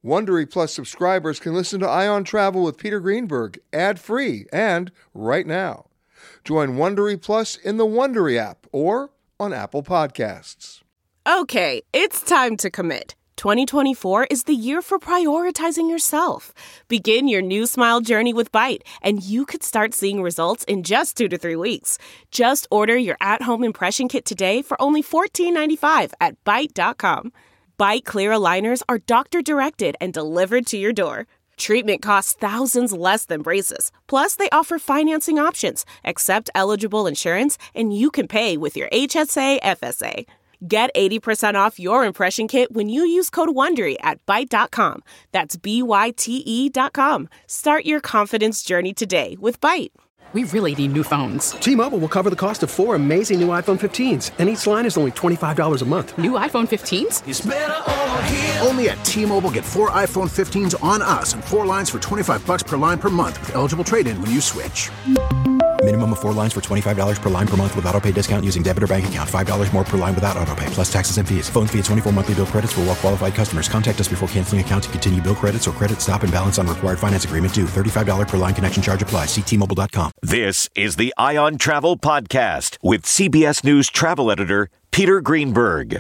Wondery Plus subscribers can listen to Ion Travel with Peter Greenberg ad-free and right now. Join Wondery Plus in the Wondery app or on Apple Podcasts. Okay, it's time to commit. 2024 is the year for prioritizing yourself. Begin your new smile journey with Byte, and you could start seeing results in just 2 to 3 weeks. Just order your at-home impression kit today for only $14.95 at Byte.com. Byte Clear aligners are doctor-directed and delivered to your door. Treatment costs thousands less than braces. Plus, they offer financing options, accept eligible insurance, and you can pay with your HSA FSA. Get 80% off your impression kit when you use code WONDERY at Byte.com. That's BYTE.com. Start your confidence journey today with Byte. We really need new phones. T-Mobile will cover the cost of 4 amazing new iPhone 15s, and each line is only $25 a month. New iPhone 15s? It's better over here. Only at T-Mobile, get 4 iPhone 15s on us and 4 lines for $25 per line per month with eligible trade-in when you switch. Minimum of 4 lines for $25 per line per month with autopay discount using debit or bank account. $5 more per line without autopay, plus taxes and fees. Phone fee at 24 monthly bill credits for well-qualified customers. Contact us before canceling account to continue bill credits or credit stop and balance on required finance agreement due. $35 per line connection charge applies. See T-Mobile.com. This is the Ion Travel Podcast with CBS News travel editor Peter Greenberg.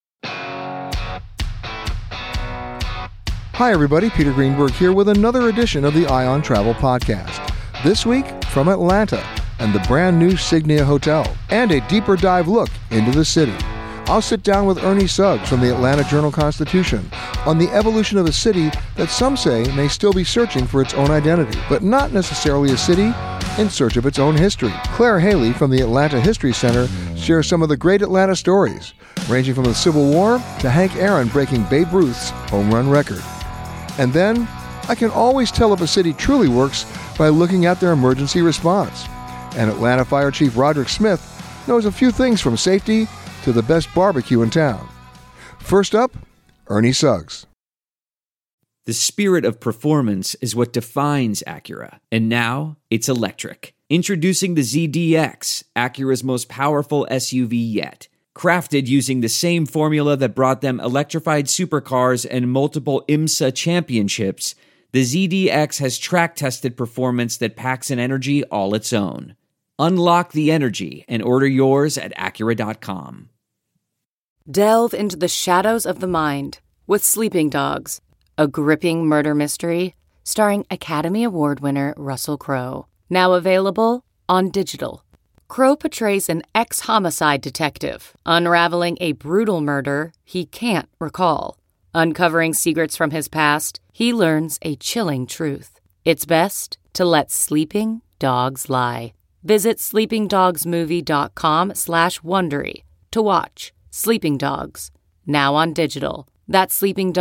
Hi, everybody. Peter Greenberg here with another edition of the Ion Travel Podcast. This week from Atlanta and the brand new Signia Hotel, and a deeper dive look into the city. I'll sit down with Ernie Suggs from the Atlanta Journal-Constitution on the evolution of a city that some say may still be searching for its own identity, but not necessarily a city in search of its own history. Claire Haley from the Atlanta History Center shares some of the great Atlanta stories, ranging from the Civil War to Hank Aaron breaking Babe Ruth's home run record. And then, I can always tell if a city truly works by looking at their emergency response. And Atlanta Fire Chief Roderick Smith knows a few things from safety to the best barbecue in town. First up, Ernie Suggs. The spirit of performance is what defines Acura, and now it's electric. Introducing the ZDX, Acura's most powerful SUV yet. Crafted using the same formula that brought them electrified supercars and multiple IMSA championships, the ZDX has track-tested performance that packs an energy all its own. Unlock the energy and order yours at Acura.com. Delve into the shadows of the mind with Sleeping Dogs, a gripping murder mystery starring Academy Award winner Russell Crowe. Now available on digital. Crowe portrays an ex-homicide detective unraveling a brutal murder he can't recall. Uncovering secrets from his past, he learns a chilling truth. It's best to let sleeping dogs lie. Visit sleepingdogsmovie.com/Wondery to watch Sleeping Dogs, now on digital. That's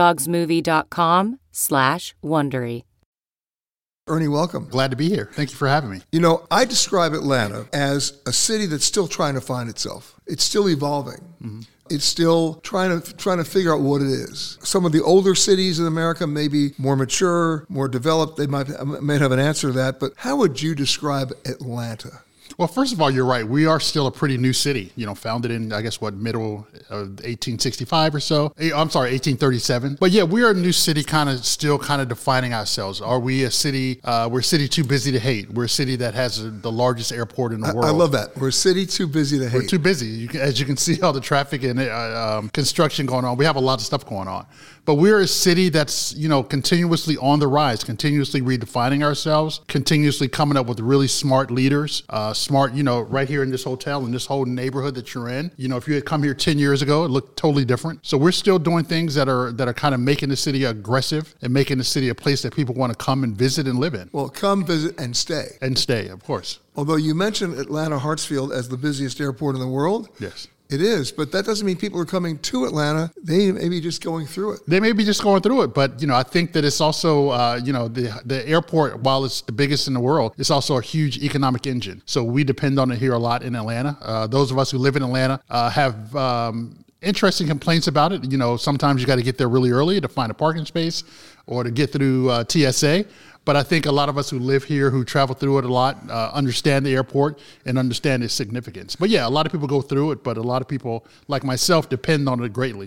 sleepingdogsmovie.com/Wondery. Ernie, welcome. Glad to be here. Thank you for having me. You know, I describe Atlanta as a city that's still trying to find itself. It's still evolving. Mm-hmm. It's still trying to figure out what it is. Some of the older cities in America may be more mature, more developed. They might have an answer to that. But how would you describe Atlanta? Well, first of all, you're right. We are still a pretty new city, founded in, middle of 1865 or so. I'm sorry, 1837. But yeah, we are a new city still defining ourselves. Are we a city, we're a city too busy to hate. We're a city that has the largest airport in the world. I love that. We're a city too busy to hate. We're too busy. As you can see, all the traffic and construction going on. We have a lot of stuff going on. But we're a city that's, continuously on the rise, continuously redefining ourselves, continuously coming up with really smart leaders, right here in this hotel, in this whole neighborhood that you're in. If you had come here 10 years ago, it looked totally different. So we're still doing things that are kind of making the city aggressive and making the city a place that people want to come and visit and live in. Well, come visit and stay. And stay, of course. Although you mentioned Atlanta Hartsfield as the busiest airport in the world. Yes. It is, but that doesn't mean people are coming to Atlanta. They may be just going through it. They may be just going through it, but, I think that it's also, the airport, while it's the biggest in the world, it's also a huge economic engine. So we depend on it here a lot in Atlanta. Those of us who live in Atlanta have interesting complaints about it. Sometimes you got to get there really early to find a parking space or to get through TSA. But I think a lot of us who live here, who travel through it a lot, understand the airport and understand its significance. But yeah, a lot of people go through it, but a lot of people, like myself, depend on it greatly.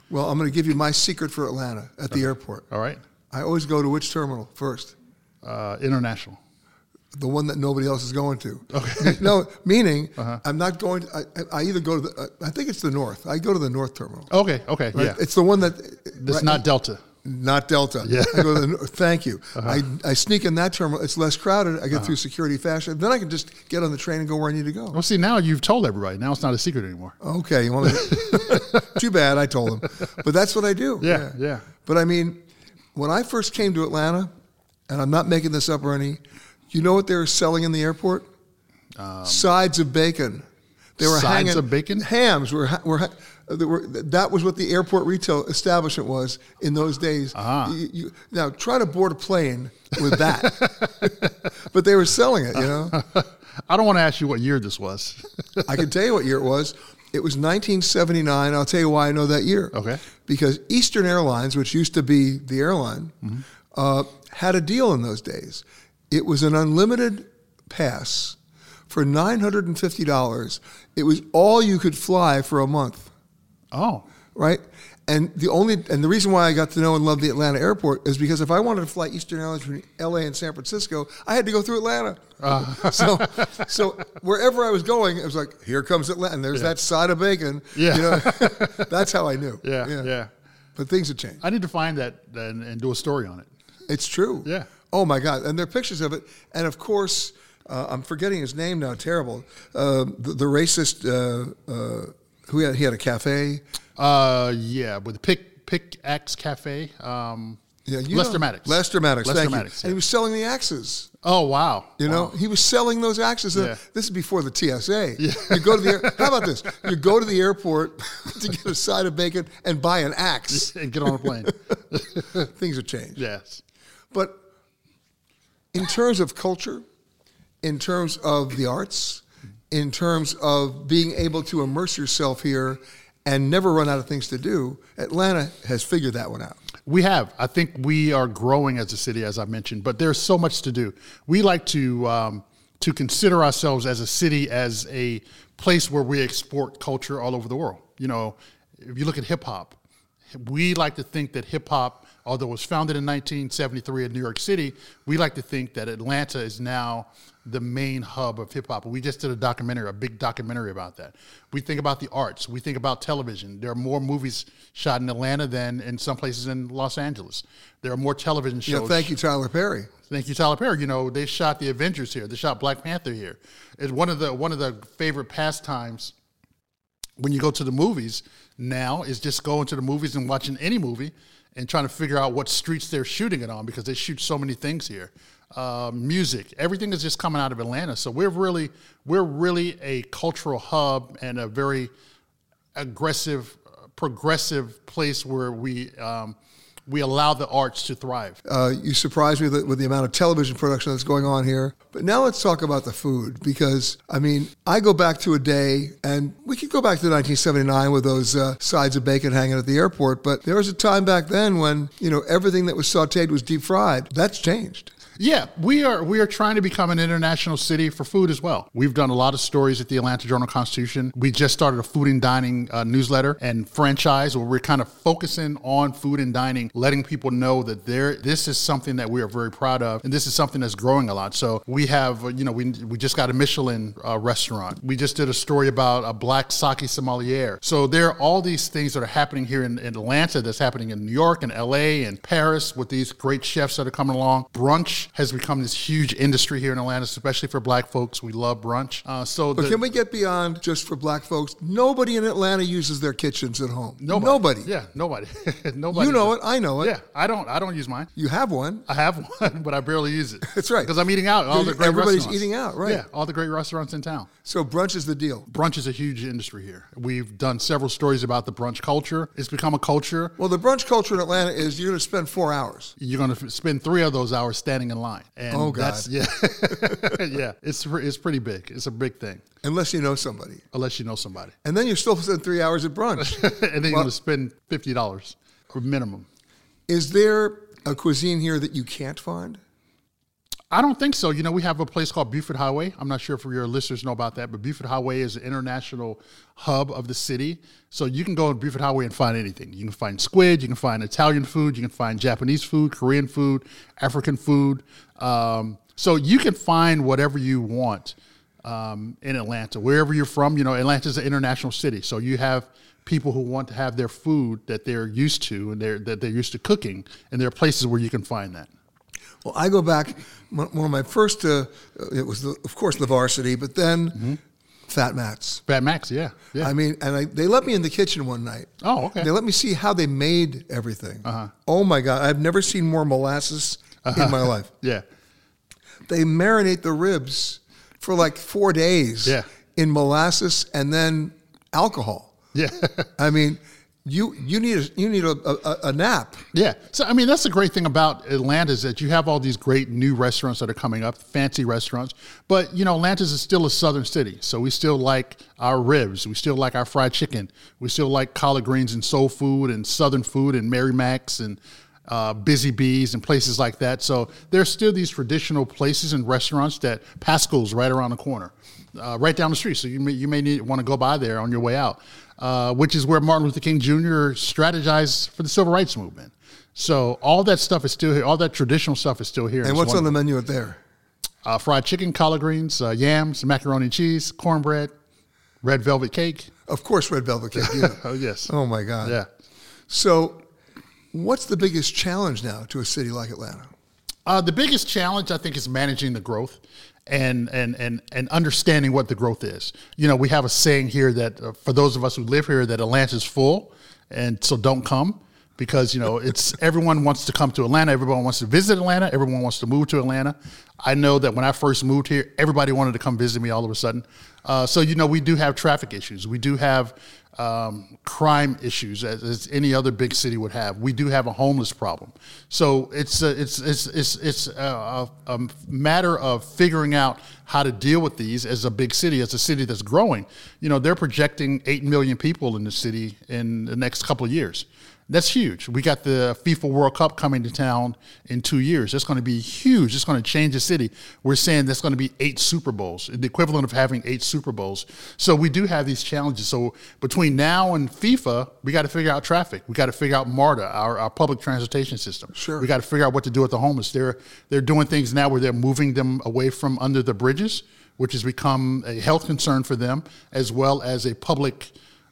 Well, I'm going to give you my secret for Atlanta at the airport. All right. I always go to which terminal first? International. The one that nobody else is going to. Okay. No, meaning I'm not going to, I either go to I think it's the North. I go to the North terminal. Okay, Right? yeah. It's the one that. It's not Delta. Not Delta. Yeah. I go to thank you. I sneak in that terminal. It's less crowded. I get through security faster. Then I can just get on the train and go where I need to go. Well, see, now you've told everybody. Now it's not a secret anymore. Okay. You want me too bad. I told them. But that's what I do. Yeah. But I mean, when I first came to Atlanta, and I'm not making this up or any, you know what they were selling in the airport? Sides of bacon. They were sides hanging, of bacon? Hams that was what the airport retail establishment was in those days. Now try to board a plane with that, but they were selling it. You know. I don't want to ask you what year this was. I can tell you what year it was. It was 1979. I'll tell you why I know that year. Okay. Because Eastern Airlines, which used to be the airline, had a deal in those days. It was an unlimited pass for $950. It was all you could fly for a month. Oh. Right? And the reason why I got to know and love the Atlanta airport is because if I wanted to fly Eastern Airlines from LA and San Francisco, I had to go through Atlanta. So wherever I was going, it was like, here comes Atlanta. And there's that side of bacon. Yeah. You know, that's how I knew. Yeah. But things have changed. I need to find that and do a story on it. It's true. Yeah. Oh my God. And there are pictures of it. And of course, I'm forgetting his name now. Terrible. The racist who he had a cafe. With the Pickaxe Cafe. Lester Maddox. Lester Maddox. Thank you. Yeah. And he was selling the axes. Oh wow! You know, he was selling those axes. Yeah. This is before the TSA. Yeah. You go to the. How about this? You go to the airport to get a side of bacon and buy an axe and get on a plane. Things have changed. Yes, but in terms of culture, in terms of the arts, in terms of being able to immerse yourself here and never run out of things to do, Atlanta has figured that one out. We have. I think we are growing as a city, as I mentioned, but there's so much to do. We like to consider ourselves as a city, as a place where we export culture all over the world. You know, if you look at hip hop, we like to think that hip hop, although it was founded in 1973 in New York City, we like to think that Atlanta is now the main hub of hip hop. We just did a big documentary about that. We think about the arts. We think about television. There are more movies shot in Atlanta than in some places in Los Angeles. There are more television shows. Yeah, thank you, Tyler Perry. Thank you, Tyler Perry. You know, they shot The Avengers here. They shot Black Panther here. It's one of the favorite pastimes when you go to the movies now is just going to the movies and watching any movie and trying to figure out what streets they're shooting it on, because they shoot so many things here. Music, everything is just coming out of Atlanta. So we're really a cultural hub and a very aggressive, progressive place where we allow the arts to thrive. You surprised me with the amount of television production that's going on here. But now let's talk about the food, because, I mean, I go back to a day, and we could go back to 1979 with those sides of bacon hanging at the airport, but there was a time back then when, you know, everything that was sautéed was deep fried. That's changed. Yeah, we are trying to become an international city for food as well. We've done a lot of stories at the Atlanta Journal-Constitution. We just started a food and dining newsletter and franchise where we're kind of focusing on food and dining, letting people know that this is something that we are very proud of, and this is something that's growing a lot. So we have, we just got a Michelin restaurant. We just did a story about a black sake sommelier. So there are all these things that are happening here in Atlanta, that's happening in New York and LA and Paris with these great chefs that are coming along. Brunch has become this huge industry here in Atlanta, especially for black folks. We love brunch. But can we get beyond just for black folks? Nobody in Atlanta uses their kitchens at home. Nobody. Yeah, nobody. Nobody. You know it. I know it. Yeah, I don't use mine. You have one. I have one, but I barely use it. That's right. Because I'm eating out. Everybody's eating out, right? Yeah, all the great restaurants in town. So brunch is the deal. Brunch is a huge industry here. We've done several stories about the brunch culture. It's become a culture. Well, the brunch culture in Atlanta is you're going to spend 4 hours. You're going to spend 3 of those hours standing in line. And oh, God. Yeah, it's pretty big. It's a big thing. Unless you know somebody. And then you still spend 3 hours at brunch. And then you're going to spend $50 minimum. Is there a cuisine here that you can't find? I don't think so. We have a place called Buford Highway. I'm not sure if your listeners know about that, but Buford Highway is an international hub of the city. So you can go on Buford Highway and find anything. You can find squid, you can find Italian food, you can find Japanese food, Korean food, African food. So you can find whatever you want in Atlanta, wherever you're from. Atlanta is an international city. So you have people who want to have their food that they're used to and that they're used to cooking, and there are places where you can find that. Well, I go back, one of my first, it was, of course, the Varsity, but then Fat Matt's. Fat Matt's, yeah. I mean, and they let me in the kitchen one night. Oh, okay. They let me see how they made everything. Oh, my God. I've never seen more molasses in my life. Yeah. They marinate the ribs for like 4 days in molasses and then alcohol. Yeah. I mean, you need a nap. Yeah. So, I mean, that's the great thing about Atlanta is that you have all these great new restaurants that are coming up, fancy restaurants. But, Atlanta is still a southern city. So we still like our ribs. We still like our fried chicken. We still like collard greens and soul food and southern food and Mary Mac's and Busy Bees and places like that. So there's still these traditional places and restaurants that Pascal's right around the corner, right down the street. So you may want to go by there on your way out. Which is where Martin Luther King Jr. strategized for the civil rights movement. So all that stuff is still here. All that traditional stuff is still here. And what's on the menu at there? Fried chicken, collard greens, yams, macaroni and cheese, cornbread, red velvet cake. Of course, red velvet cake. Oh, yes. Oh, my God. Yeah. So what's the biggest challenge now to a city like Atlanta? The biggest challenge, I think, is managing the growth. And understanding what the growth is. We have a saying here that for those of us who live here, that Atlanta's full, and so don't come because, it's everyone wants to come to Atlanta. Everyone wants to visit Atlanta. Everyone wants to move to Atlanta. I know that when I first moved here, everybody wanted to come visit me all of a sudden. So, we do have traffic issues. We do have crime issues as any other big city would have. We do have a homeless problem. So it's a matter of figuring out how to deal with these as a big city, as a city that's growing. They're projecting 8 million people in the city in the next couple of years. That's huge. We got the FIFA World Cup coming to town in 2 years. That's going to be huge. It's going to change the city. We're saying that's going to be 8 Super Bowls, the equivalent of having 8 Super Bowls. So we do have these challenges. So between now and FIFA, we got to figure out traffic. We got to figure out MARTA, our public transportation system. Sure. We got to figure out what to do with the homeless. They're doing things now where they're moving them away from under the bridges, which has become a health concern for them, as well as a public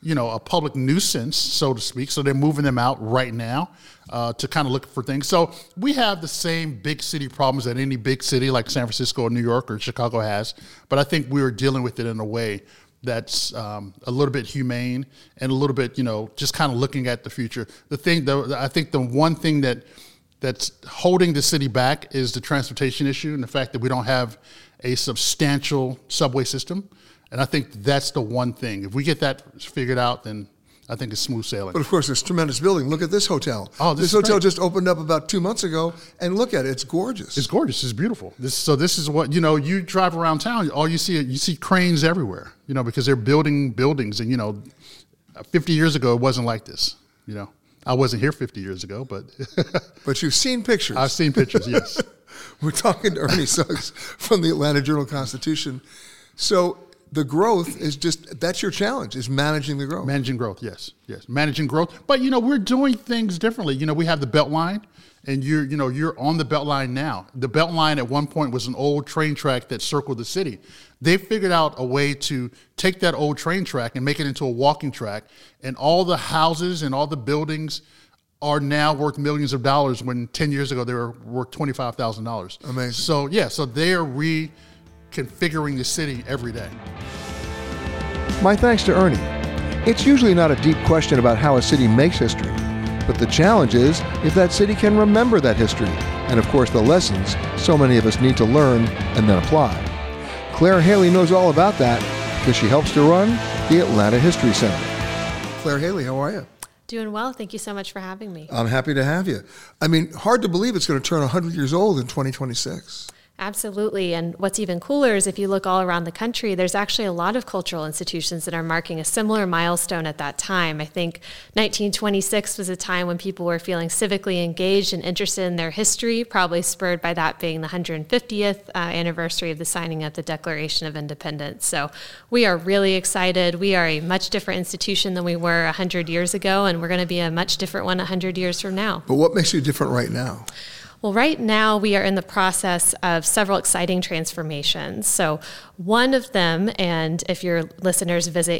nuisance, so to speak. So they're moving them out right now to kind of look for things. So we have the same big city problems that any big city like San Francisco or New York or Chicago has, but I think we're dealing with it in a way that's a little bit humane and a little bit, just kind of looking at the future. I think the one thing that's holding the city back is the transportation issue and the fact that we don't have a substantial subway system. And I think that's the one thing. If we get that figured out, then I think it's smooth sailing. But of course, it's tremendous building. Look at this hotel. Oh, this hotel just opened up about 2 months ago, and look at it. It's gorgeous. It's gorgeous. It's beautiful. This is what, you drive around town, all you see cranes everywhere, because they're building buildings. And, 50 years ago, it wasn't like this, I wasn't here 50 years ago, but. But you've seen pictures. I've seen pictures, yes. We're talking to Ernie Suggs from the Atlanta Journal-Constitution. So the growth is that's your challenge, is managing the growth. Managing growth, yes, managing growth. But, we're doing things differently. We have the Beltline, and you're on the Beltline now. The Beltline at one point was an old train track that circled the city. They figured out a way to take that old train track and make it into a walking track, and all the houses and all the buildings are now worth millions of dollars when 10 years ago they were worth $25,000. Amazing. So they are reconfiguring the city every day. My thanks to Ernie. It's usually not a deep question about how a city makes history, but the challenge is if that city can remember that history, and of course the lessons so many of us need to learn and then apply. Claire Haley knows all about that because she helps to run the Atlanta History Center. Claire Haley, how are you? Doing well. Thank you so much for having me. I'm happy to have you. I mean, hard to believe it's going to turn 100 years old in 2026. Absolutely. And what's even cooler is if you look all around the country, there's actually a lot of cultural institutions that are marking a similar milestone at that time. I think 1926 was a time when people were feeling civically engaged and interested in their history, probably spurred by that being the 150th anniversary of the signing of the Declaration of Independence. So we are really excited. We are a much different institution than we were 100 years ago, and we're going to be a much different one 100 years from now. But what makes you different right now? Well, right now we are in the process of several exciting transformations. So one of them, and if your listeners visit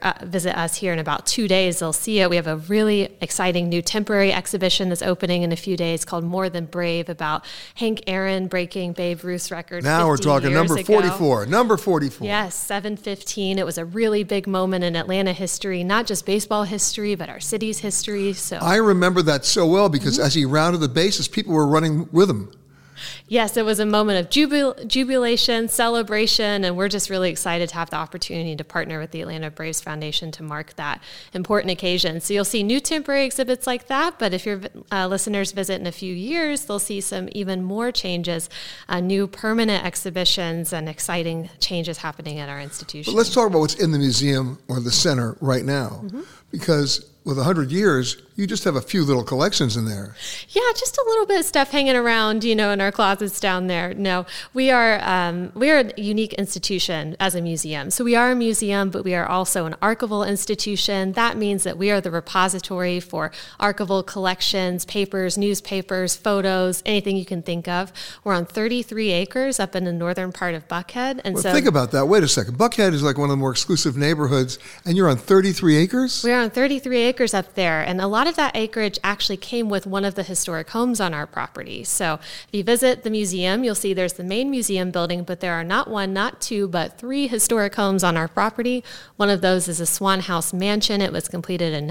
us here in about 2 days, they'll see it. We have a really exciting new temporary exhibition that's opening in a few days called More Than Brave, about Hank Aaron breaking Babe Ruth's record. Now we're talking number 44. Number 44. Yes, 715. It was a really big moment in Atlanta history, not just baseball history, but our city's history. So I remember that so well because as he rounded the bases, people were running with him. Yes, it was a moment of jubilation, celebration, and we're just really excited to have the opportunity to partner with the Atlanta Braves Foundation to mark that important occasion. So you'll see new temporary exhibits like that, but if your listeners visit in a few years, they'll see some even more changes, new permanent exhibitions and exciting changes happening at our institution. But let's talk about what's in the museum or the center right now, because with 100 years, you just have a few little collections in there. Yeah, just a little bit of stuff hanging around, in our closets down there. No, we are a unique institution as a museum. So we are a museum, but we are also an archival institution. That means that we are the repository for archival collections, papers, newspapers, photos, anything you can think of. We're on 33 acres up in the northern part of Buckhead. And think about that. Wait a second. Buckhead is like one of the more exclusive neighborhoods, and you're on 33 acres? We're on 33 acres up there, and a lot of that acreage actually came with one of the historic homes on our property. So if you visit the museum, you'll see there's the main museum building, but there are not one, not two, but 3 historic homes on our property. One of those is a Swan House Mansion. It was completed in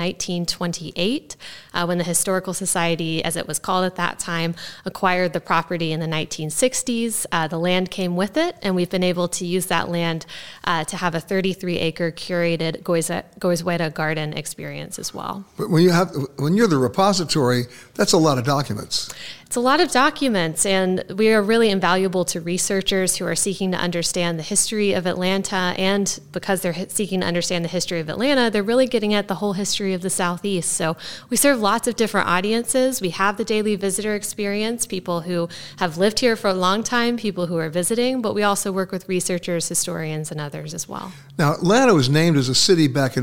1928 when the Historical Society, as it was called at that time, acquired the property in the 1960s. The land came with it, and we've been able to use that land to have a 33-acre curated Goizueta garden experience as well. But when you're the repository, that's a lot of documents. It's a lot of documents, and we are really invaluable to researchers who are seeking to understand the history of Atlanta, and because they're seeking to understand the history of Atlanta, they're really getting at the whole history of the Southeast. So we serve lots of different audiences. We have the daily visitor experience, people who have lived here for a long time, people who are visiting, but we also work with researchers, historians, and others as well. Now, Atlanta was named as a city back in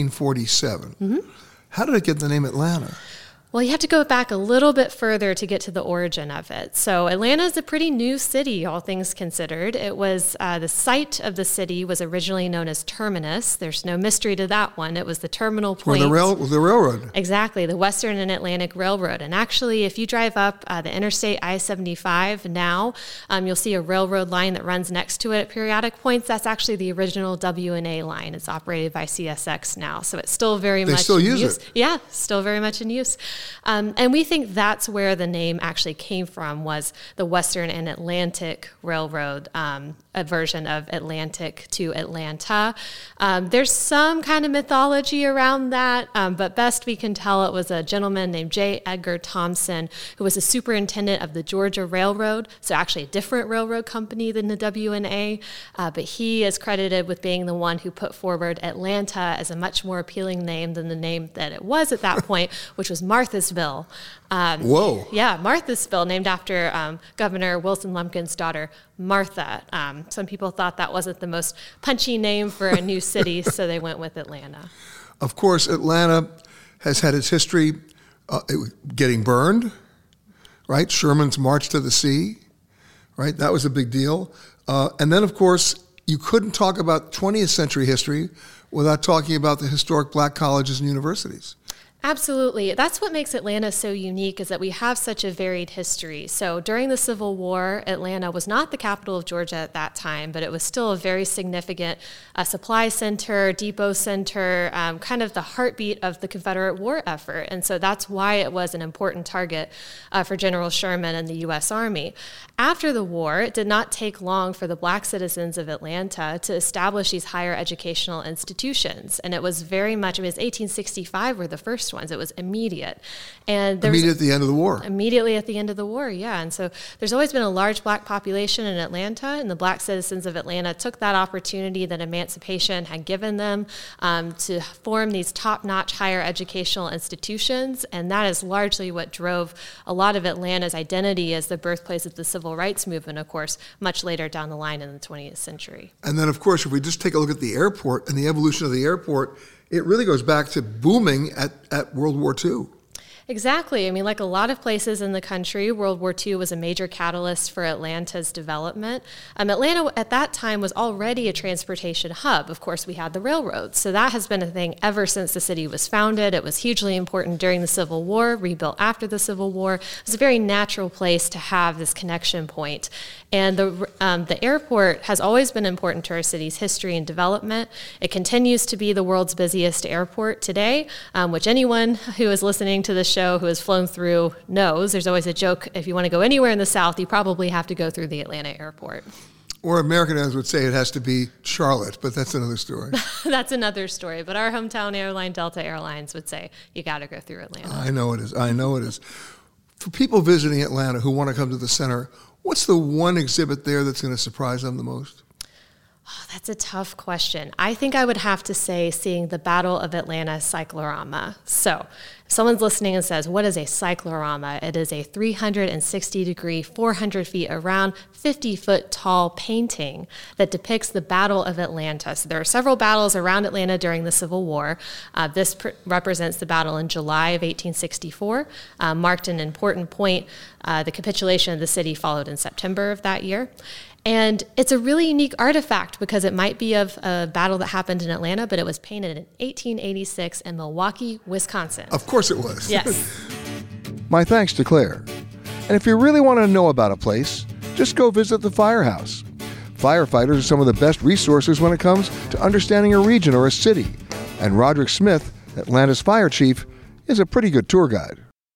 1847. How did it get the name Atlanta? Well, you have to go back a little bit further to get to the origin of it. So Atlanta is a pretty new city, all things considered. It was the site of the city was originally known as Terminus. There's no mystery to that one. It was the terminal point. The railroad. Exactly, the Western and Atlantic Railroad. And actually, if you drive up the Interstate I-75 now, you'll see a railroad line that runs next to it at periodic points. That's actually the original W&A line. It's operated by CSX now, so it's still very much in use. They still use it? Yeah, still very much in use. And we think that's where the name actually came from, was the Western and Atlantic Railroad, a version of Atlantic to Atlanta. There's some kind of mythology around that, but best we can tell it was a gentleman named J. Edgar Thompson, who was a superintendent of the Georgia Railroad, so actually a different railroad company than the W&A, but he is credited with being the one who put forward Atlanta as a much more appealing name than the name that it was at that point, which was Marthasville. Whoa. Yeah, Marthasville, named after Governor Wilson Lumpkin's daughter, Martha. Some people thought that wasn't the most punchy name for a new city, so they went with Atlanta. Of course, Atlanta has had its history getting burned, right? Sherman's March to the Sea, right? That was a big deal. And then, of course, you couldn't talk about 20th century history without talking about the historic black colleges and universities. Absolutely. That's what makes Atlanta so unique, is that we have such a varied history. So during the Civil War, Atlanta was not the capital of Georgia at that time, but it was still a very significant supply center, depot center, kind of the heartbeat of the Confederate war effort. And so that's why it was an important target for General Sherman and the U.S. Army. After the war, it did not take long for the black citizens of Atlanta to establish these higher educational institutions. And it was very much, it was 1865 were the first first ones. It was immediate. And immediately at the end of the war. Immediately at the end of the war, yeah. And so there's always been a large black population in Atlanta, and the black citizens of Atlanta took that opportunity that emancipation had given them to form these top-notch higher educational institutions, and that is largely what drove a lot of Atlanta's identity as the birthplace of the civil rights movement, of course, much later down the line in the 20th century. And then, of course, if we just take a look at the airport and the evolution of the airport, it really goes back to booming at World War II. Exactly. I mean, like a lot of places in the country, World War II was a major catalyst for Atlanta's development. Atlanta at that time was already a transportation hub. Of course, we had the railroads. So that has been a thing ever since the city was founded. It was hugely important during the Civil War, rebuilt after the Civil War. It was a very natural place to have this connection point. And the airport has always been important to our city's history and development. It continues to be the world's busiest airport today, which anyone who is listening to this show who has flown through knows. There's always a joke, if you want to go anywhere in the South, you probably have to go through the Atlanta airport. Or Americans would say it has to be Charlotte, but that's another story. That's another story. But our hometown airline, Delta Airlines, would say you got to go through Atlanta. I know it is. For people visiting Atlanta who want to come to the center, what's the one exhibit there that's going to surprise them the most? Oh, that's a tough question. I think I would have to say seeing the Battle of Atlanta cyclorama. So if someone's listening and says, what is a cyclorama? It is a 360-degree, 400 feet around, 50-foot tall painting that depicts the Battle of Atlanta. So there are several battles around Atlanta during the Civil War. This represents the battle in July of 1864, marked an important point. The capitulation of the city followed in September of that year. And it's a really unique artifact because it might be of a battle that happened in Atlanta, but it was painted in 1886 in Milwaukee, Wisconsin. Of course it was. Yes. My thanks to Claire. And if you really want to know about a place, just go visit the firehouse. Firefighters are some of the best resources when it comes to understanding a region or a city. And Roderick Smith, Atlanta's fire chief, is a pretty good tour guide.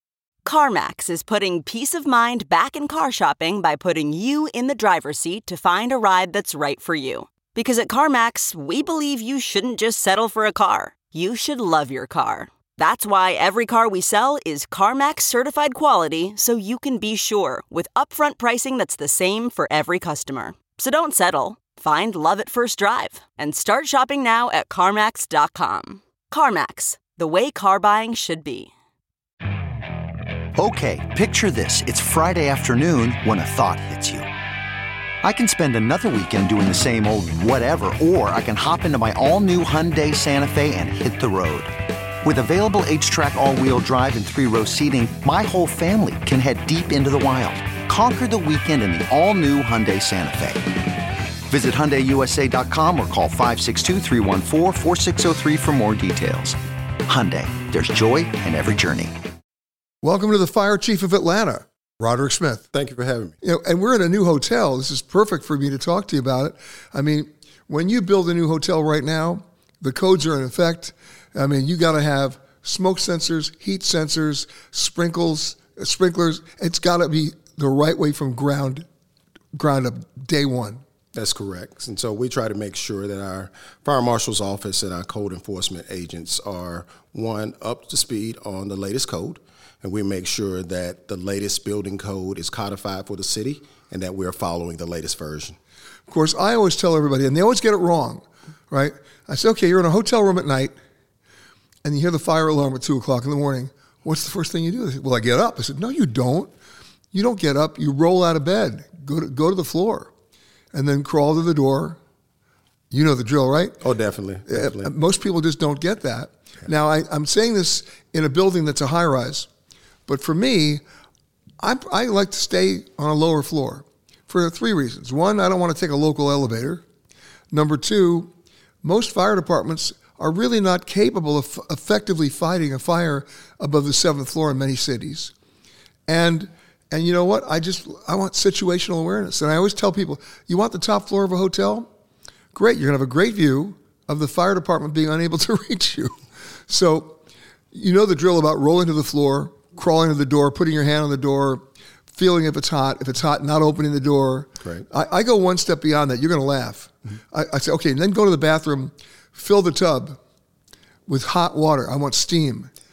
CarMax is putting peace of mind back in car shopping by putting you in the driver's seat to find a ride that's right for you. Because at CarMax, we believe you shouldn't just settle for a car. You should love your car. That's why every car we sell is CarMax certified quality, so you can be sure with upfront pricing that's the same for every customer. So don't settle. Find love at first drive and start shopping now at CarMax.com. CarMax, the way car buying should be. Okay, picture this. It's Friday afternoon when a thought hits you. I can spend another weekend doing the same old whatever, or I can hop into my all-new Hyundai Santa Fe and hit the road. With available H-Track all-wheel drive and 3-row seating, my whole family can head deep into the wild. Conquer the weekend in the all-new Hyundai Santa Fe. Visit HyundaiUSA.com or call 562-314-4603 for more details. Hyundai, there's joy in every journey. Welcome to the Fire Chief of Atlanta, Roderick Smith. Thank you for having me. And we're in a new hotel. This is perfect for me to talk to you about it. I mean, when you build a new hotel right now, the codes are in effect. I mean, you got to have smoke sensors, heat sensors, sprinklers. It's got to be the right way from ground up, day one. That's correct. And so we try to make sure that our fire marshal's office and our code enforcement agents are, one, up to speed on the latest code. And we make sure that the latest building code is codified for the city and that we're following the latest version. Of course, I always tell everybody, and they always get it wrong, right? I say, okay, you're in a hotel room at night, and you hear the fire alarm at 2 o'clock in the morning. What's the first thing you do? They say, well, I get up. I said, no, you don't. You don't get up. You roll out of bed, go to the floor, and then crawl to the door. You know the drill, right? Oh, definitely. Most people just don't get that. Yeah. Now, I'm saying this in a building that's a high-rise. But for me, I like to stay on a lower floor for 3 reasons. One, I don't want to take a local elevator. Number two, most fire departments are really not capable of effectively fighting a fire above the 7th floor in many cities. And you know what? I want situational awareness. And I always tell people, you want the top floor of a hotel? Great, you're going to have a great view of the fire department being unable to reach you. So you know the drill about rolling to the floor, crawling to the door, putting your hand on the door, feeling if it's hot, not opening the door. Right. I go one step beyond that. You're going to laugh. Mm-hmm. I say, okay, and then go to the bathroom, fill the tub with hot water. I want steam.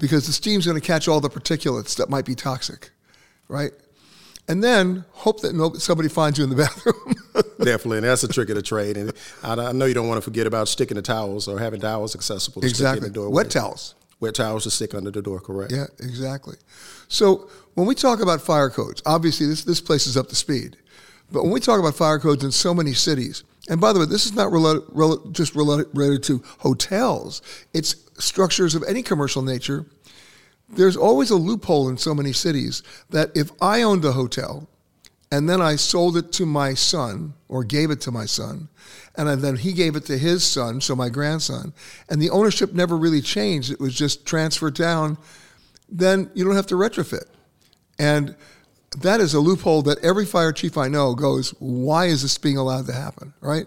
because the steam's going to catch all the particulates that might be toxic, right? And then hope that somebody finds you in the bathroom. Definitely, and that's a trick of the trade. And I know you don't want to forget about sticking the towels or having towels accessible to stick in the doorway. Wet towels. Wet towels to stick under the door, correct? Yeah, exactly. So when we talk about fire codes, obviously this place is up to speed. But when we talk about fire codes in so many cities, and by the way, this is not just related to hotels. It's structures of any commercial nature. There's always a loophole in so many cities that if I owned a hotel and then I sold it to my son or gave it to my son, and then he gave it to his son, so my grandson, and the ownership never really changed, it was just transferred down, then you don't have to retrofit. And that is a loophole that every fire chief I know goes, why is this being allowed to happen, right?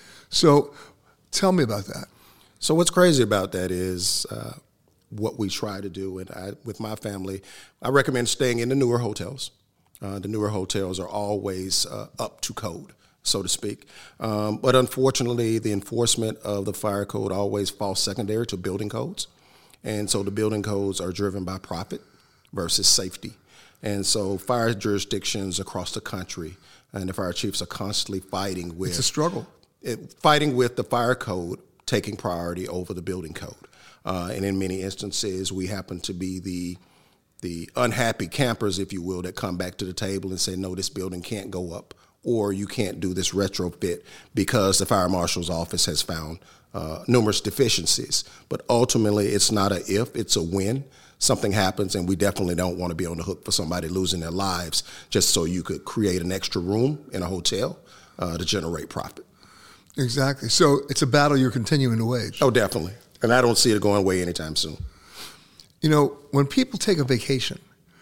So tell me about that. So what's crazy about that is what we try to do, and with my family, I recommend staying in the newer hotels. The newer hotels are always up to code, so to speak. But unfortunately, the enforcement of the fire code always falls secondary to building codes. And so the building codes are driven by profit versus safety. And so fire jurisdictions across the country and the fire chiefs are constantly fighting with... It's a struggle. Fighting with the fire code taking priority over the building code. And in many instances, we happen to be the unhappy campers, if you will, that come back to the table and say, no, this building can't go up, or you can't do this retrofit because the fire marshal's office has found numerous deficiencies. But ultimately, it's not a if, it's a when. Something happens, and we definitely don't want to be on the hook for somebody losing their lives just so you could create an extra room in a hotel to generate profit. Exactly. So it's a battle you're continuing to wage. Oh, definitely. And I don't see it going away anytime soon. You know, when people take a vacation,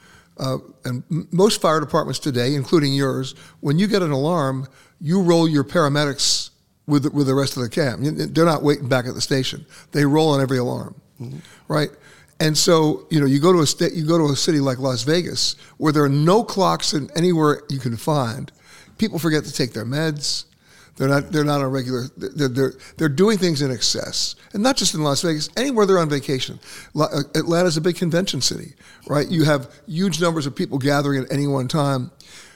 and most fire departments today, including yours, when you get an alarm, you roll your paramedics with the rest of the camp. They're not waiting back at the station. They roll on every alarm, right? And so, you know, you go to a city like Las Vegas where there are no clocks in anywhere you can find. People forget to take their meds. They're not on regular. They're doing things in excess, and not just in Las Vegas. Anywhere they're on vacation. Atlanta's a big convention city, right? You have huge numbers of people gathering at any one time.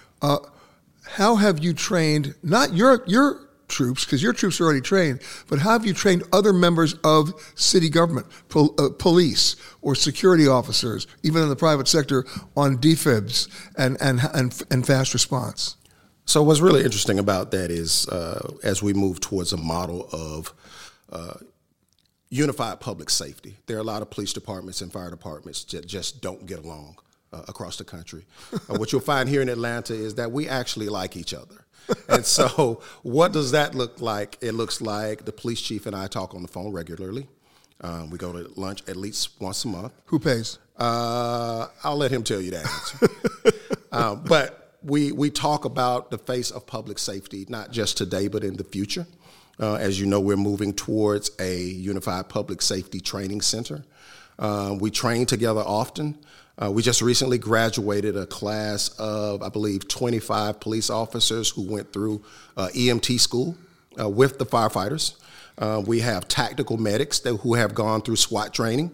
How have you trained not your troops, because your troops are already trained, but how have you trained other members of city government, police or security officers, even in the private sector, on defibs and fast response? So what's really interesting about that is as we move towards a model of unified public safety, there are a lot of police departments and fire departments that just don't get along across the country. What you'll find here in Atlanta is that we actually like each other. And so what does that look like? It looks like the police chief and I talk on the phone regularly. We go to lunch at least once a month. Who pays? I'll let him tell you that answer. But we talk about the face of public safety, not just today, but in the future. As you know, we're moving towards a unified public safety training center. We train together often. We just recently graduated a class of, I believe, 25 police officers who went through EMT school with the firefighters. We have tactical medics who have gone through SWAT training.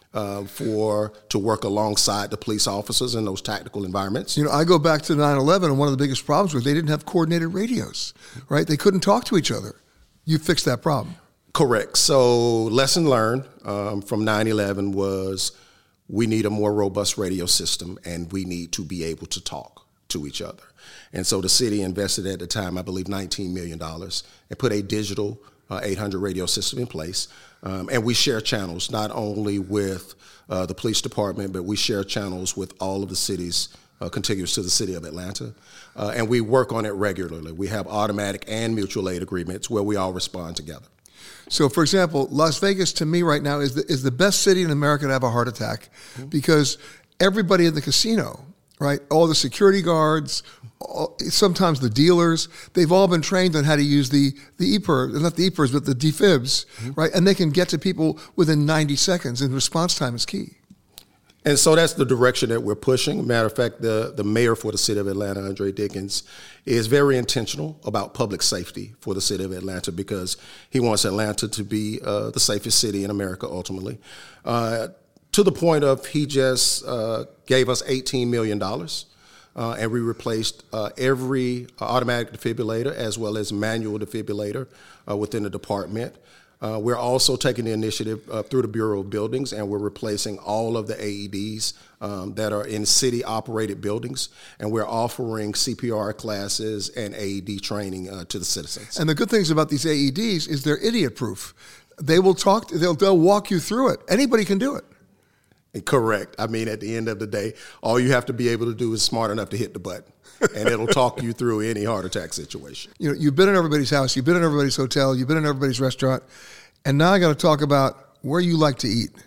To work alongside the police officers in those tactical environments. You know, I go back to 9/11, and one of the biggest problems was they didn't have coordinated radios, right? They couldn't talk to each other. You fixed that problem. Correct. So lesson learned from 9/11 was we need a more robust radio system, and we need to be able to talk to each other. And so the city invested at the time, I believe, $19 million and put a digital 800 radio system in place. And we share channels not only with the police department, but we share channels with all of the cities contiguous to the city of Atlanta. And we work on it regularly. We have automatic and mutual aid agreements where we all respond together. So, for example, Las Vegas to me right now is the best city in America to have a heart attack because everybody in the casino, right, all the security guards, sometimes the dealers, they've all been trained on how to use the EPIRBs, not the EPIRBs, but the defibs, right? And they can get to people within 90 seconds, and response time is key. And so that's the direction that we're pushing. Matter of fact, the mayor for the city of Atlanta, Andre Dickens, is very intentional about public safety for the city of Atlanta because he wants Atlanta to be the safest city in America ultimately. to the point of he just gave us $18 million. And we replaced every automatic defibrillator as well as manual defibrillator within the department. We're also taking the initiative through the Bureau of Buildings, and we're replacing all of the AEDs that are in city-operated buildings, and we're offering CPR classes and AED training to the citizens. And the good things about these AEDs is they're idiot-proof. They will talk. They'll walk you through it. Anybody can do it. Correct. I mean, at the end of the day, all you have to be able to do is smart enough to hit the button, and it'll talk you through any heart attack situation. You know, you've been in everybody's house, you've been in everybody's hotel, you've been in everybody's restaurant, and now I got to talk about where you like to eat.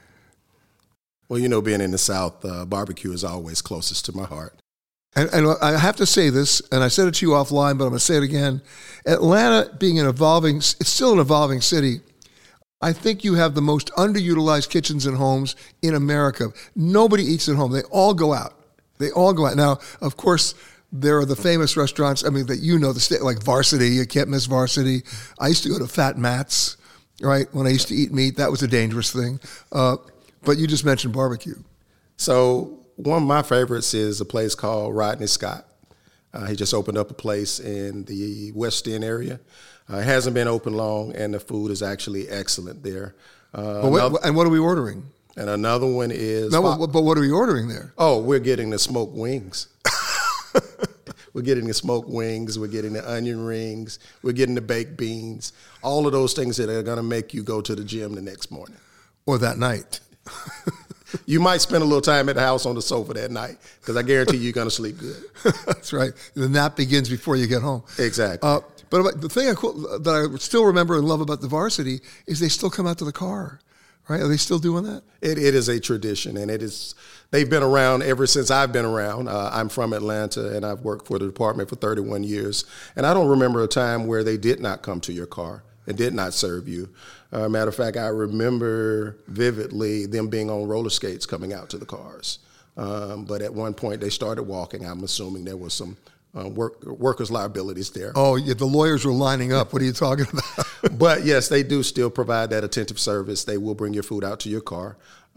Well, you know, being in the South, barbecue is always closest to my heart. And I have to say this, and I said it to you offline, but I'm going to say it again. Atlanta being it's still an evolving city. I think you have the most underutilized kitchens and homes in America. Nobody eats at home. They all go out. Now, of course, there are the famous restaurants, I mean, that you know, like Varsity. You can't miss Varsity. I used to go to Fat Matt's, right, when I used to eat meat. That was a dangerous thing. But you just mentioned barbecue. So one of my favorites is a place called Rodney Scott. He just opened up a place in the West End area. It hasn't been open long, and the food is actually excellent there. And what are we ordering? And another one is... No, but what are we ordering there? Oh, we're getting the smoked wings. We're getting the smoked wings. We're getting the onion rings. We're getting the baked beans. All of those things that are going to make you go to the gym the next morning. Or that night. You might spend a little time at the house on the sofa that night, because I guarantee you're going to sleep good. That's right. The nap begins before you get home. Exactly. But the thing that I still remember and love about the Varsity is they still come out to the car, right? Are they still doing that? It is a tradition, and they've been around ever since I've been around. I'm from Atlanta, and I've worked for the department for 31 years, and I don't remember a time where they did not come to your car and did not serve you. Matter of fact, I remember vividly them being on roller skates coming out to the cars. But at one point, they started walking. I'm assuming there was some workers' liabilities there. Oh, yeah, the lawyers were lining up. What are you talking about? But yes, they do still provide that attentive service. They will bring your food out to your car.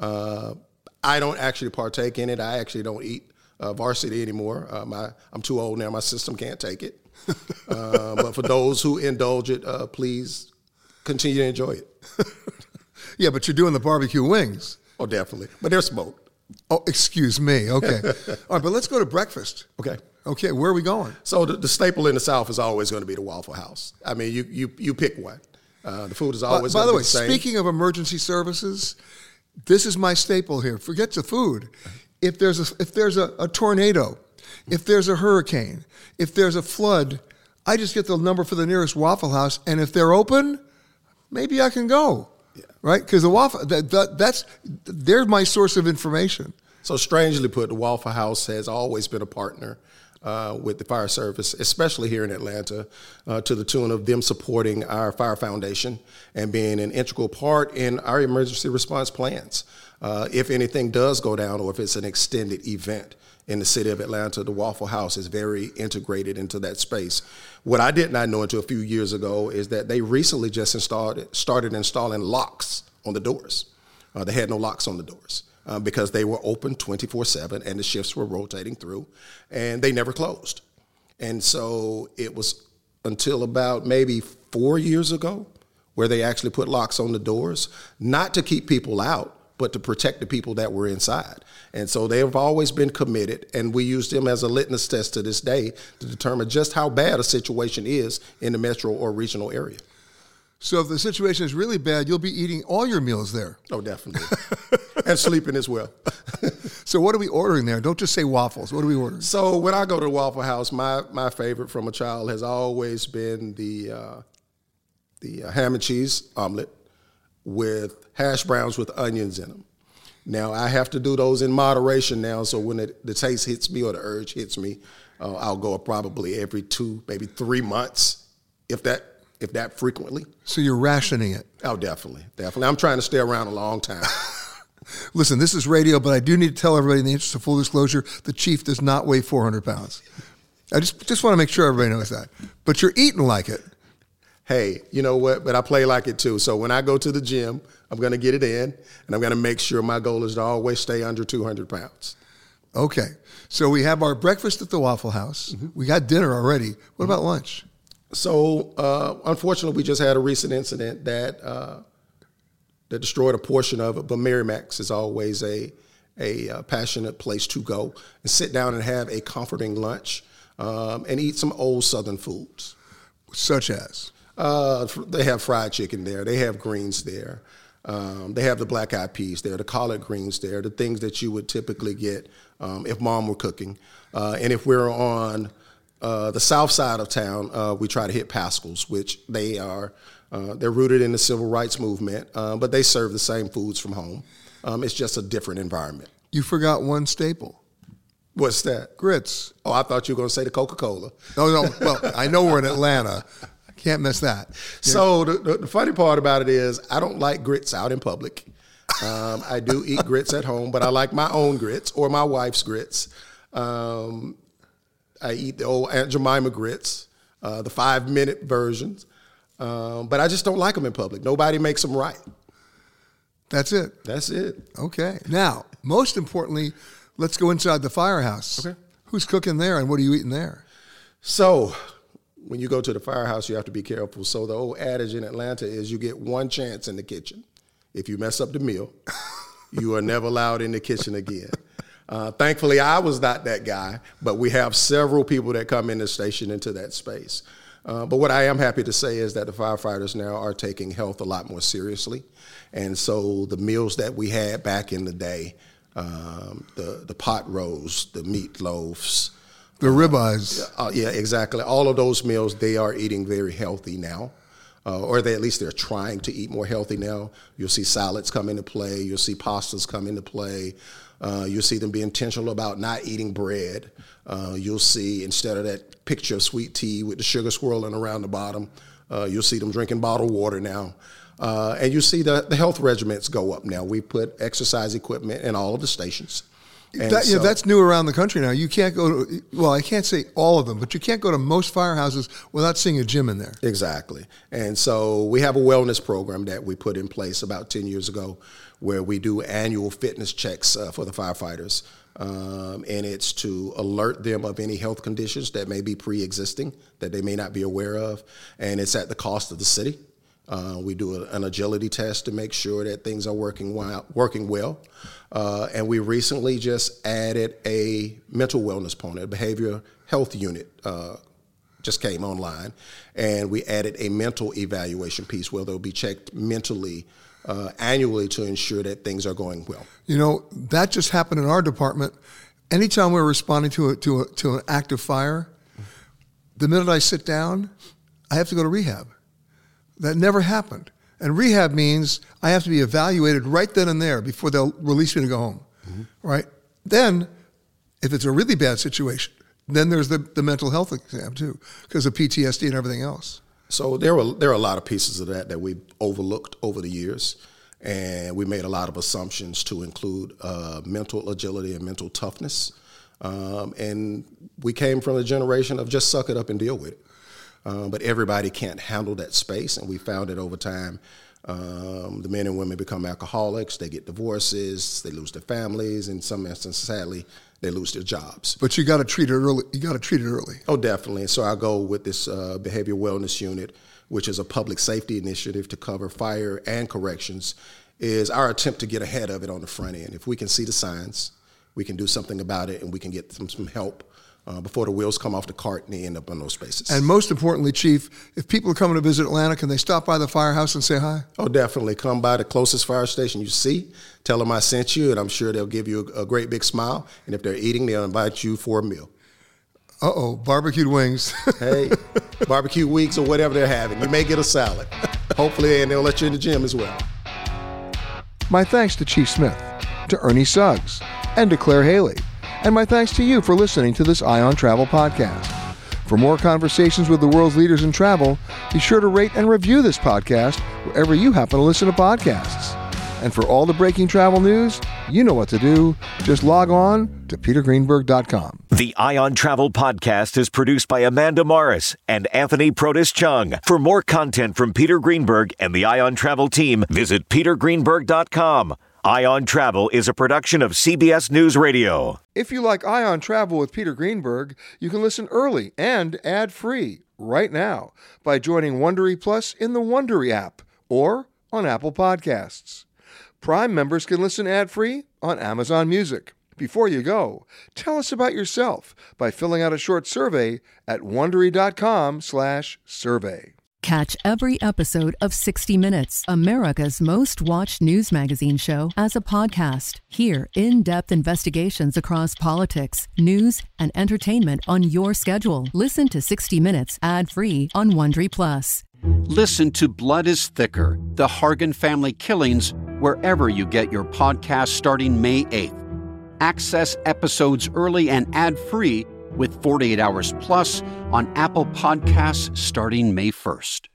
I don't actually partake in it. I actually don't eat Varsity anymore. I'm too old now. My system can't take it. But for those who indulge it, please continue to enjoy it. Yeah, but you're doing the barbecue wings. Oh, definitely. But they're smoked. Oh, excuse me. Okay. All right, but let's go to breakfast. Okay, where are we going? So the staple in the South is always going to be the Waffle House. I mean, you pick one. The food is always By the way, the same. Speaking of emergency services, this is my staple here. Forget the food. If there's a tornado, if there's a hurricane, if there's a flood, I just get the number for the nearest Waffle House, and if they're open, maybe I can go. Yeah. Right? Because the Waffle they're my source of information. So strangely put, the Waffle House has always been a partner with the fire service, especially here in Atlanta, to the tune of them supporting our fire foundation and being an integral part in our emergency response plans. If anything does go down, or if it's an extended event in the city of Atlanta, the Waffle House is very integrated into that space. What I did not know until a few years ago is that they recently just started installing locks on the doors. They had no locks on the doors. Because they were open 24/7 and the shifts were rotating through, and they never closed. And so it was until about maybe 4 years ago where they actually put locks on the doors, not to keep people out, but to protect the people that were inside. And so they have always been committed, and we use them as a litmus test to this day to determine just how bad a situation is in the metro or regional area. So if the situation is really bad, you'll be eating all your meals there. Oh, definitely. And sleeping as well. So what are we ordering there? Don't just say waffles. What are we ordering? So when I go to the Waffle House, my favorite from a child has always been the ham and cheese omelet with hash browns with onions in them. Now, I have to do those in moderation now, so when the taste hits me or the urge hits me, I'll go probably every 2, maybe 3 months, if that frequently. So you're rationing it? Oh, definitely. I'm trying to stay around a long time. Listen, this is radio, but I do need to tell everybody, in the interest of full disclosure, the chief does not weigh 400 pounds. I just want to make sure everybody knows that. But you're eating like it. hey, you know what? But I play like it too. So when I go to the gym, I'm going to get it in, and I'm going to make sure my goal is to always stay under 200 pounds. Okay. So we have our breakfast at the Waffle House. Mm-hmm. We got dinner already. What about lunch? So unfortunately, we just had a recent incident that destroyed a portion of it. But Mary Mac's is always a passionate place to go and sit down and have a comforting lunch and eat some old Southern foods. Such as? They have fried chicken there. They have greens there. They have the black eyed peas there, the collard greens there, the things that you would typically get if mom were cooking. And if we're on the south side of town, we try to hit Pascal's, which they are, they're rooted in the civil rights movement, but they serve the same foods from home. It's just a different environment. You forgot one staple. What's that? Grits. Oh, I thought you were going to say the Coca-Cola. No. Well, I know we're in Atlanta. I can't miss that. Yeah. So the funny part about it is I don't like grits out in public. I do eat grits at home, but I like my own grits or my wife's grits. I eat the old Aunt Jemima grits, the 5-minute versions, but I just don't like them in public. Nobody makes them right. That's it? That's it. Okay. Now, most importantly, let's go inside the firehouse. Okay. Who's cooking there and what are you eating there? So when you go to the firehouse, you have to be careful. So the old adage in Atlanta is you get one chance in the kitchen. If you mess up the meal, you are never allowed in the kitchen again. Thankfully, I was not that guy, but we have several people that come in the station into that space. But what I am happy to say is that the firefighters now are taking health a lot more seriously. And so the meals that we had back in the day, the pot roast, the meatloafs, the ribeyes. Yeah, exactly. All of those meals, they are eating very healthy now. Or at least they're trying to eat more healthy now. You'll see salads come into play. You'll see pastas come into play. You'll see them be intentional about not eating bread. You'll see, instead of that picture of sweet tea with the sugar swirling around the bottom, you'll see them drinking bottled water now. And you see the health regimens go up now. We put exercise equipment in all of the stations. That's new around the country now. You can't go to, well, I can't say all of them, but you can't go to most firehouses without seeing a gym in there. Exactly. And so we have a wellness program that we put in place about 10 years ago where we do annual fitness checks for the firefighters. And it's to alert them of any health conditions that may be pre-existing that they may not be aware of. And it's at the cost of the city. We do an agility test to make sure that things are working well. And we recently just added a mental wellness component, a behavioral health unit just came online. And we added a mental evaluation piece where they'll be checked mentally annually to ensure that things are going well. You know, that just happened in our department. Anytime we're responding to an active fire, the minute I sit down, I have to go to rehab. That never happened. And rehab means I have to be evaluated right then and there before they'll release me to go home, right? Then, if it's a really bad situation, then there's the mental health exam too, because of PTSD and everything else. So there are a lot of pieces of that we overlooked over the years, and we made a lot of assumptions to include mental agility and mental toughness. And we came from a generation of just suck it up and deal with it. But everybody can't handle that space, and we found that over time, the men and women become alcoholics, they get divorces, they lose their families, in some instances, sadly, they lose their jobs. But you got to treat it early. Oh, definitely. So I go with this behavioral wellness unit, which is a public safety initiative to cover fire and corrections, is our attempt to get ahead of it on the front end. If we can see the signs, we can do something about it, and we can get them some help before the wheels come off the cart and they end up in those spaces. And most importantly, Chief, if people are coming to visit Atlanta, can they stop by the firehouse and say hi? Oh, definitely. Come by the closest fire station you see. Tell them I sent you, and I'm sure they'll give you a great big smile. And if they're eating, they'll invite you for a meal. Barbecued wings. Hey, barbecue weeks or whatever they're having. You may get a salad. Hopefully, and they'll let you in the gym as well. My thanks to Chief Smith, to Ernie Suggs, and to Claire Haley. And my thanks to you for listening to this Eye on Travel podcast. For more conversations with the world's leaders in travel, be sure to rate and review this podcast wherever you happen to listen to podcasts. And for all the breaking travel news, You know what to do. Just log on to petergreenberg.com. The Eye on Travel podcast is produced by Amanda Morris and Anthony Protis Chung. For more content from Peter Greenberg and the Eye on Travel team, visit petergreenberg.com. Eye on Travel is a production of CBS News Radio. If you like Eye on Travel with Peter Greenberg, you can listen early and ad-free right now by joining Wondery Plus in the Wondery app or on Apple Podcasts. Prime members can listen ad-free on Amazon Music. Before you go, tell us about yourself by filling out a short survey at Wondery.com/survey. Catch every episode of 60 Minutes, America's most watched news magazine show, as a podcast. Hear in-depth investigations across politics, news, and entertainment on your schedule. Listen to 60 Minutes ad-free on Wondery Plus. Listen to Blood is Thicker, The Hargan Family Killings, wherever you get your podcast starting May 8th. Access episodes early and ad-free with 48 Hours Plus on Apple Podcasts starting May 1st.